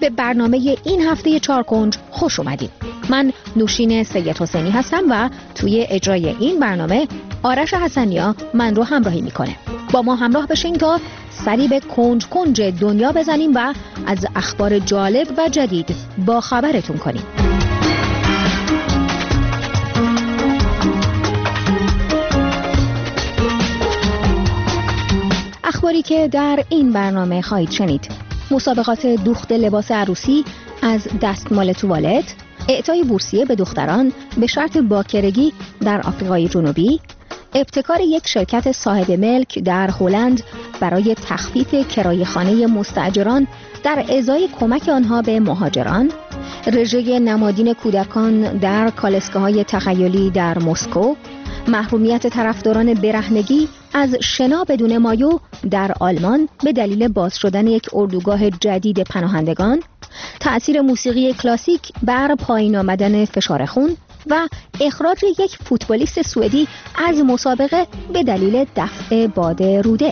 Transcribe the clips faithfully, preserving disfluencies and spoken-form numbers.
به برنامه این هفته چارکنج خوش اومدید. من نوشین سید حسینی هستم و توی اجرای این برنامه آرش حسنیا من رو همراهی میکنه. با ما همراه بشین تا سری به کنج کنج دنیا بزنیم و از اخبار جالب و جدید با خبرتون کنیم. اخباری که در این برنامه خواهید شنید: مسابقات دوخت لباس عروسی از دستمال توالت، اعطای بورسیه به دختران به شرط باکرگی در آفریقای جنوبی، ابتکار یک شرکت صاحب ملک در هلند برای تخفیف کرایه خانه مستاجران در ازای کمک آنها به مهاجران، رژه نمادین کودکان در کالسکه‌های تخیلی در مسکو، محرومیت طرفداران برهنگی از شنا بدون مایو در آلمان به دلیل باز شدن یک اردوگاه جدید پناهندگان، تأثیر موسیقی کلاسیک بر پایین آمدن فشار خون و اخراج یک فوتبالیست سوئدی از مسابقه به دلیل دفع باد روده.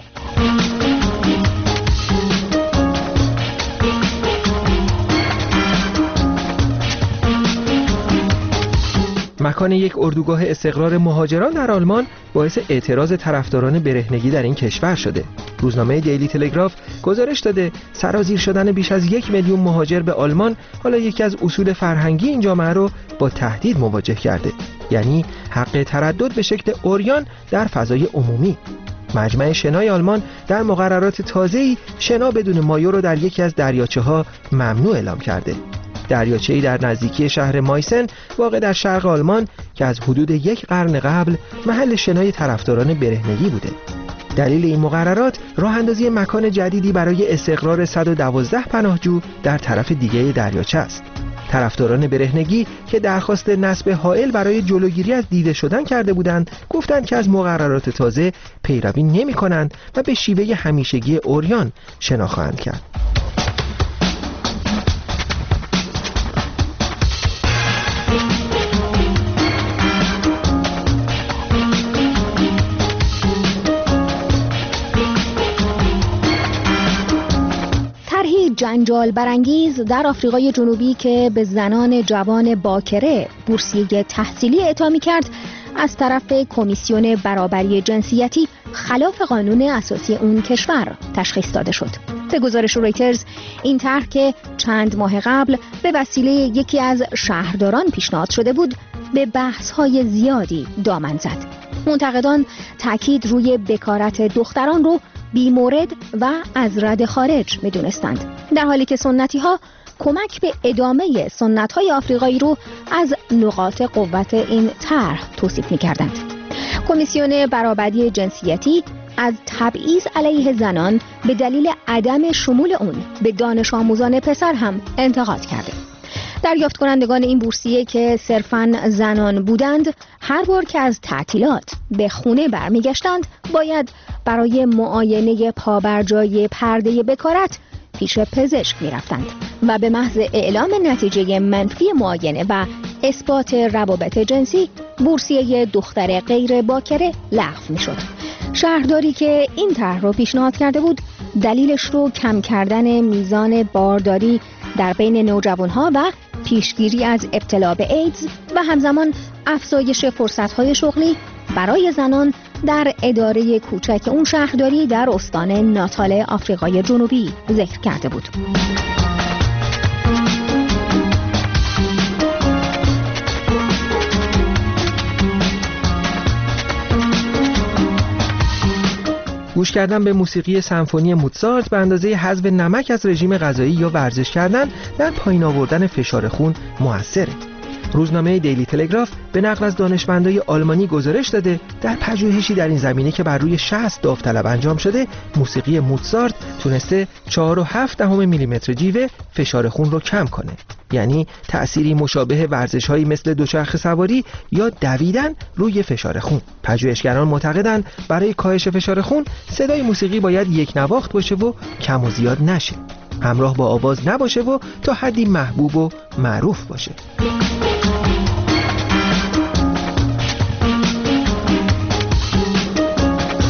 مکان یک اردوگاه استقرار مهاجران در آلمان باعث اعتراض طرفداران برهنگی در این کشور شده. روزنامه دیلی تلگراف گزارش داده سرازیر شدن بیش از یک میلیون مهاجر به آلمان حالا یکی از اصول فرهنگی این جامعه رو با تهدید مواجه کرده، یعنی حق تردد به شکل عریان در فضای عمومی. مجمع شنای آلمان در مقررات تازه‌ای شنا بدون مایو رو در یکی از دریاچه‌ها ممنوع اعلام کرده. دریاچه‌ای در نزدیکی شهر مایسن واقع در شرق آلمان که از حدود یک قرن قبل محل شنای طرفداران برهنگی بوده. دلیل این مقررات راه اندازی مکان جدیدی برای استقرار صد و دوازده پناهجو در طرف دیگه دریاچه است. طرفداران برهنگی که درخواست نصب حائل برای جلوگیری از دیده شدن کرده بودند، گفتند که از مقررات تازه پیروی نمی‌کنند و به شیوه همیشگی عریان شنا خواهند کرد. جنجال برانگیز در آفریقای جنوبی که به زنان جوان باکره بورسیه تحصیلی اعطا می‌کرد از طرف کمیسیون برابری جنسیتی خلاف قانون اساسی اون کشور تشخیص داده شد. به گزارش رویترز این طرح که چند ماه قبل به وسیله یکی از شهرداران پیشنهاد شده بود به بحث‌های زیادی دامن زد. منتقدان تاکید روی بکارت دختران رو بی‌مورد و از رد خارج می‌دونستند، در حالی که سنتی ها کمک به ادامه سنت های آفریقایی رو از نقاط قوت این طرح توصیف می‌کردند. کمیسیون برابری جنسیتی از تبعیض علیه زنان به دلیل عدم شمول اون به دانش آموزان پسر هم انتقاد کرده. دریافت کنندگان این بورسیه که صرفاً زنان بودند، هر بار که از تعطیلات به خونه برمیگشتند باید برای معاینه پابرجای پرده بکارت پیش پزشک میرفتند و به محض اعلام نتیجه منفی معاینه و اثبات روابط جنسی بورسیه دختر غیر باکره لغو میشد. شهرداری که این طرح رو پیشنهاد کرده بود دلیلش رو کم کردن میزان بارداری در بین نوجوانها و پیشگیری از ابتلا به ایدز و همزمان افزایش فرصت‌های شغلی برای زنان در اداره کوچک اون شهرداری در استان ناتال آفریقای جنوبی ذکر کرده بود. گوش کردن به موسیقی سمفونی موتزارت به اندازه حذف نمک از رژیم غذایی یا ورزش کردن در پایین آوردن فشار خون موثره. روزنامه دیلی تلگراف به نقل از دانشمندای آلمانی گزارش داده در پژوهشی در این زمینه که بر روی شصت داوطلب انجام شده، موسیقی موتزارت تونسته چهار و هفت دهم میلیمتر جیوه فشار خون رو کم کنه. یعنی تأثیری مشابه ورزش‌هایی مثل دوچرخه سواری یا دویدن روی فشار خون. پژوهشگران معتقدند برای کاهش فشار خون صدای موسیقی باید یک نواخت باشه و کم و زیاد نشه. همراه با آواز نباشه و تا حدی محبوب و معروف باشه.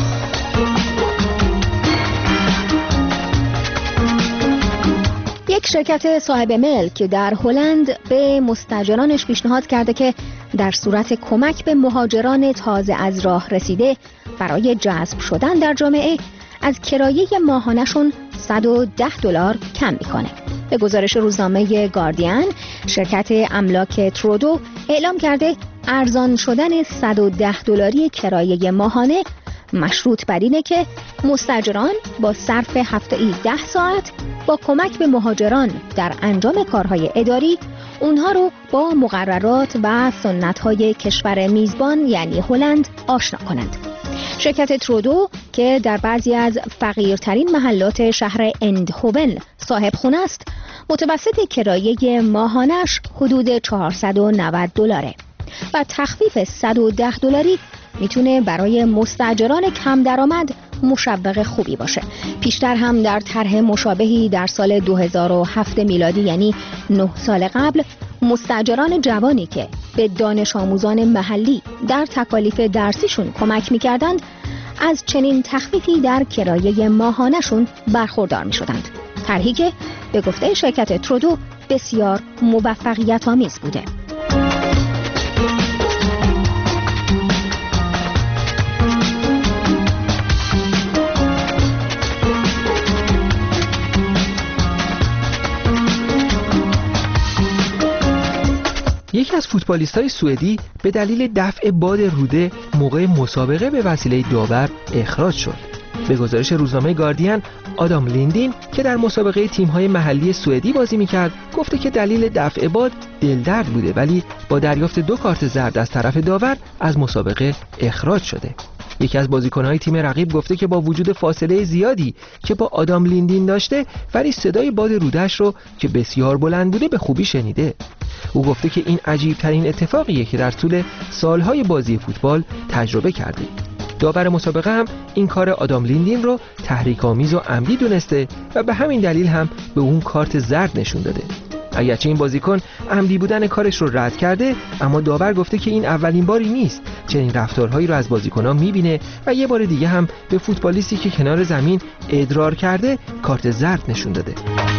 یک شرکت صاحب ملک در هلند به مستاجرانش پیشنهاد کرده که در صورت کمک به مهاجران تازه از راه رسیده برای جذب شدن در جامعه از کرایه ماهانه‌شون صد و ده دلار کم میکنه. به گزارش روزنامه گاردین، شرکت املاک ترودو اعلام کرده ارزان شدن صد و ده دلاری کرایه ماهانه مشروط بر اینه که مستاجران با صرف هفته‌ای ده ساعت با کمک به مهاجران در انجام کارهای اداری اونها رو با مقررات و سنت‌های کشور میزبان یعنی هلند آشنا کنند. شرکت ترودو که در بعضی از فقیرترین محلات شهر اندهوون صاحب خونه است، متوسط کرایه ماهانش حدود چهارصد و نود دلاره و تخفیف صد و ده دلاری میتونه برای مستاجران کم درآمد مشوق خوبی باشه. پیشتر هم در طرح مشابهی در سال دو هزار و هفت میلادی یعنی نه سال قبل، مستاجران جوانی که به دانش آموزان محلی در تکالیف درسیشون کمک میکردند از چنین تخفیفی در کرایه ماهانشون برخوردار میشدند. طرحی که به گفته شرکت ترودو بسیار موفقیت آمیز بوده. یکی از فوتبالیست‌های سوئدی به دلیل دفع باد روده موقع مسابقه به وسیله داور اخراج شد. به گزارش روزنامه گاردین، آدام لیندین که در مسابقه تیم‌های محلی سوئدی بازی می‌کرد، گفته که دلیل دفع باد دلدرد بوده ولی با دریافت دو کارت زرد از طرف داور از مسابقه اخراج شده. یکی از بازیکن‌های تیم رقیب گفته که با وجود فاصله زیادی که با آدام لیندین داشته ولی صدای باد روده‌اش رو که بسیار بلند بوده به خوبی شنیده. او گفته که این عجیب ترین اتفاقیه که در طول سالهای بازی فوتبال تجربه کرده. داور مسابقه هم این کار آدام لیندین رو تحریک‌آمیز و عمدی دونسته و به همین دلیل هم به اون کارت زرد نشون داده. اگرچه این بازیکن عمدی بودن کارش رو رد کرده، اما داور گفته که این اولین باری نیست چنین رفتارهایی رو از بازیکن‌ها می‌بینه و یه بار دیگه هم به فوتبالیستی که کنار زمین ادرار کرده کارت زرد نشون داده.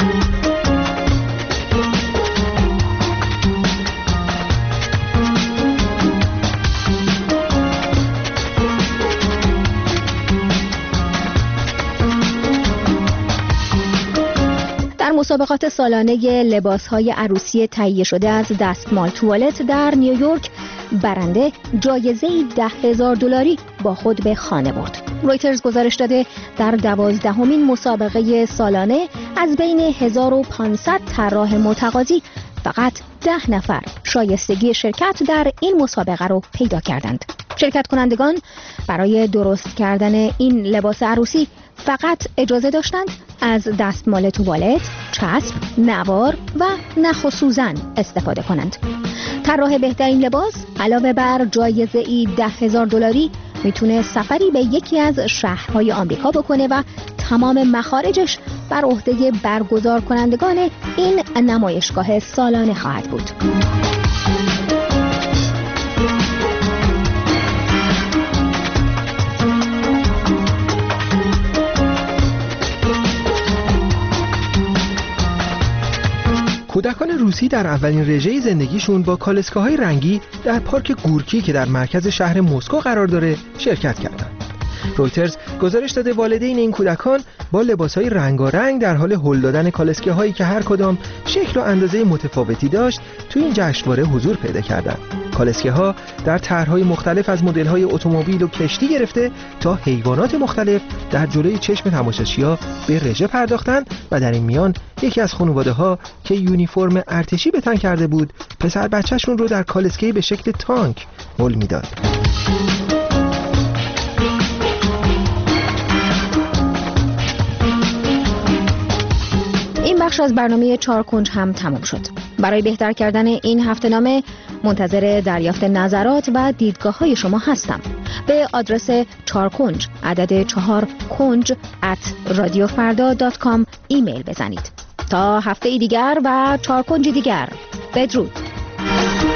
مسابقات سالانه لباس‌های عروسی تهیه شده از دستمال توالت در نیویورک برنده جایزه‌ای ده هزار دلاری با خود به خانه برد. رویترز گزارش داده در دوازدهمین مسابقه سالانه از بین هزار و پانصد طراح متقاضی فقط ده نفر شایستگی شرکت در این مسابقه رو پیدا کردند. شرکت کنندگان برای درست کردن این لباس عروسی فقط اجازه داشتند از دستمال توالت، چسب، نوار و نخ و سوزن استفاده کنند. طراح بهترین لباس علاوه بر جایزه‌ای ده هزار دلاری میتونه سفری به یکی از شهرهای آمریکا بکنه و تمام مخارجش بر عهده برگزار کنندگان این نمایشگاه سالانه خواهد بود. کودکان روسی در اولین رژه زندگیشون با کالسکه‌های رنگی در پارک گورکی که در مرکز شهر مسکو قرار داره شرکت کردند. رویترز گزارش داده والدین این کودکان با لباسهای رنگارنگ در حال هل دادن کالسکه‌هایی که هر کدام شکل و اندازه متفاوتی داشت تو این جشنواره حضور پیدا کردند. کالسکه‌ها در طرح‌های مختلف از مدل‌های اتومبیل و کشتی گرفته تا حیوانات مختلف در جلوی چشم تماشاچی‌ها به رژه پرداختند و در این میان یکی از خانواده‌ها که یونیفرم ارتشی به تن کرده بود پسر بچه‌شون رو در کالسکه‌ای به شکل تانک هل میداد. این بخش از برنامه چهار کنج هم تمام شد. برای بهتر کردن این هفته‌نامه منتظر دریافت نظرات و دیدگاه‌های شما هستم. به آدرس چهار کنج عدد چهار کنج ات رادیو فردا دات کام ایمیل بزنید. تا هفته دیگر و چهار کنج دیگر، بدرود.